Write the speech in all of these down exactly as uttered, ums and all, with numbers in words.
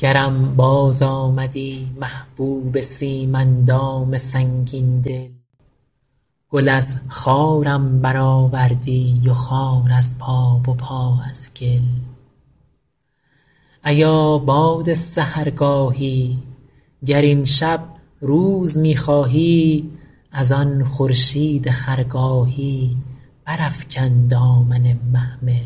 گرم باز آمدی محبوب سیم اندام سنگین دل، گل از خارم برآوردی و خار از پا و پا از گل. ایا باد سحرگاهی گر این شب روز می خواهی، از آن خورشید خرگاهی برافکن دامن محمل.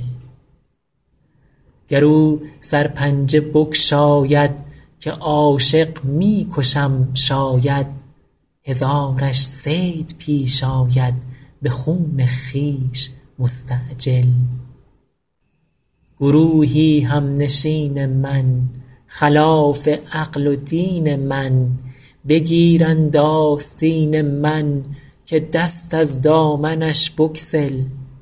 گر او سرپنجه بگشاید که عاشق می کشم شاید، هزارش صید پیش آید به خون خویش مستعجل. گروهی همنشین من خلاف عقل و دین من، بگیرند آستین من که دست از دامنش بگسل.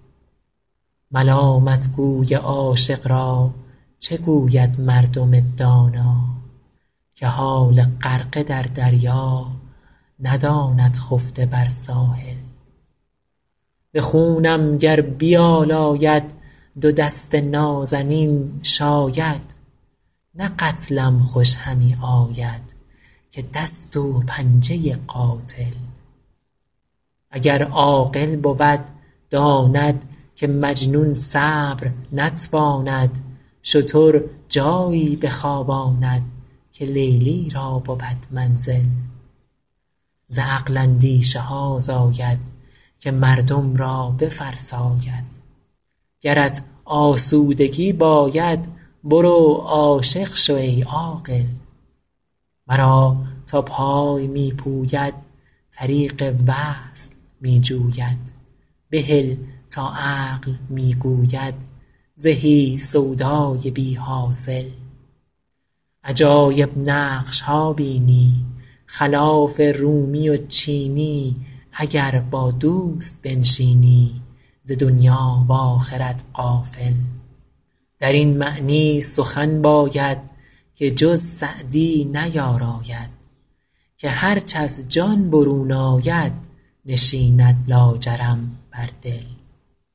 ملامت گوی عاشق را چه گوید مردم دانا، که حال غرقه در دریا نداند خفته بر ساحل. به خونم گر بیالاید دو دست نازنین شاید، نه قتلم خوش همی آید که دست و پنجه قاتل. اگر عاقل بود داند که مجنون صبر نتواند، شتر جایی بخواباند که لیلی را بود منزل. ز عقل اندیشه ها زاید که مردم را بفرساید، گرت آسودگی باید برو عاشق شو ای عاقل. مرا تا پای می پوید طریق وصل می جوید، بهل تا عقل می گوید زهی سودای بی حاصل. عجایب نقش ها بینی خلاف رومی و چینی، اگر با دوست بنشینی ز دنیا و آخرت غافل. در این معنی سخن باید که جز سعدی نیاراید، که هرچ از جان برون آید نشیند لاجرم بر دل.